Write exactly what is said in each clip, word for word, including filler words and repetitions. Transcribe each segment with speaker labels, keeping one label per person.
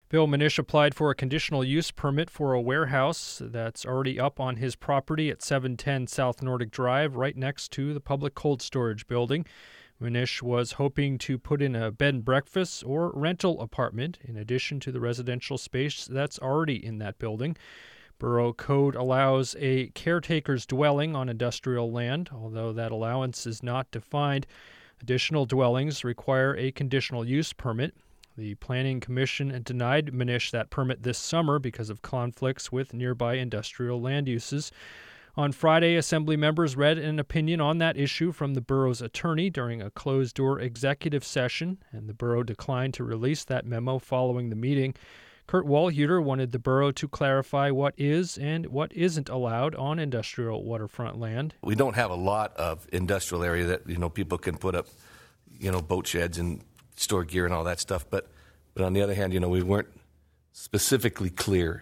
Speaker 1: Bill Manish applied for a conditional use permit for a warehouse that's already up on his property at seven ten South Nordic Drive, right next to the public cold storage building. Manish was hoping to put in a bed and breakfast or rental apartment in addition to the residential space that's already in that building. Borough code allows a caretaker's dwelling on industrial land, although that allowance is not defined. Additional dwellings require a conditional use permit. The Planning Commission denied Manish that permit this summer because of conflicts with nearby industrial land uses. On Friday, Assembly members read an opinion on that issue from the borough's attorney during a closed-door executive session, and the borough declined to release that memo following the meeting. Kurt Walhuter wanted the borough to clarify what is and what isn't allowed on industrial waterfront land.
Speaker 2: We don't have a lot of industrial area that, you know, people can put up, you know, boat sheds and store gear and all that stuff. But, but on the other hand, you know, we weren't specifically clear.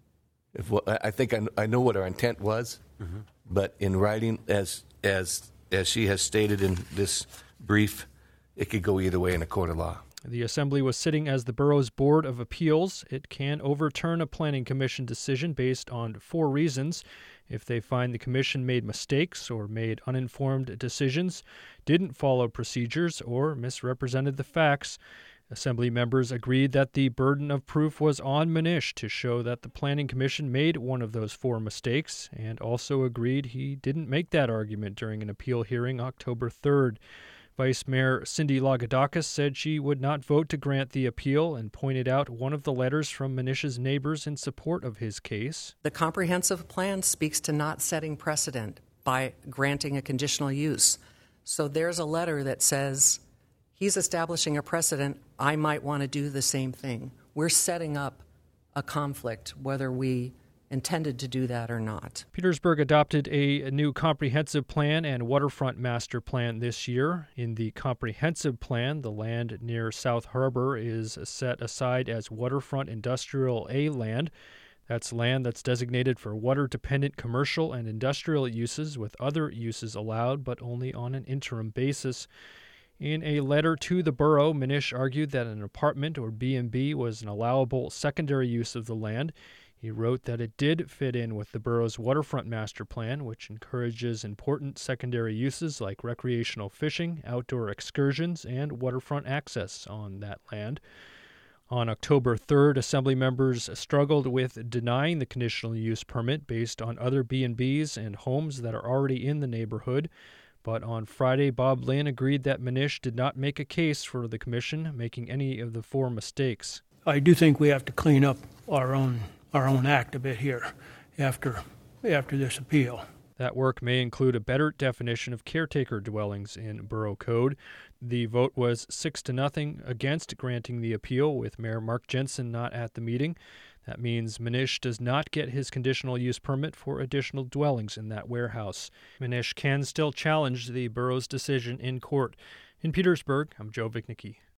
Speaker 2: If what, I think I, I know what our intent was, mm-hmm. but in writing, as as as she has stated in this brief, it could go either way in a court of law.
Speaker 1: The Assembly was sitting as the borough's Board of Appeals. It can overturn a Planning Commission decision based on four reasons. If they find the Commission made mistakes or made uninformed decisions, didn't follow procedures, or misrepresented the facts. Assembly members agreed that the burden of proof was on Manish to show that the Planning Commission made one of those four mistakes, and also agreed he didn't make that argument during an appeal hearing October third. Vice Mayor Cindy Lagodakis said she would not vote to grant the appeal and pointed out one of the letters from Manish's neighbors in support of his case.
Speaker 3: The comprehensive plan speaks to not setting precedent by granting a conditional use. So there's a letter that says he's establishing a precedent. I might want to do the same thing. We're setting up a conflict, whether we intended to do that or not.
Speaker 1: Petersburg adopted a new comprehensive plan and waterfront master plan this year. In the comprehensive plan, the land near South Harbor is set aside as waterfront industrial A land. That's land that's designated for water-dependent commercial and industrial uses, with other uses allowed, but only on an interim basis. In a letter to the borough, Manish argued that an apartment or B and B was an allowable secondary use of the land. He wrote that it did fit in with the borough's waterfront master plan, which encourages important secondary uses like recreational fishing, outdoor excursions, and waterfront access on that land. On October third, Assembly members struggled with denying the conditional use permit based on other B and Bs and homes that are already in the neighborhood. But on Friday, Bob Lynn agreed that Manish did not make a case for the commission, making any of the four mistakes.
Speaker 4: I do think we have to clean up our own our own act a bit here after after this appeal.
Speaker 1: That work may include a better definition of caretaker dwellings in borough code. The vote was six to nothing against granting the appeal, with Mayor Mark Jensen not at the meeting. That means Manish does not get his conditional use permit for additional dwellings in that warehouse. Manish can still challenge the borough's decision in court. In Petersburg, I'm Joe Vicnicki.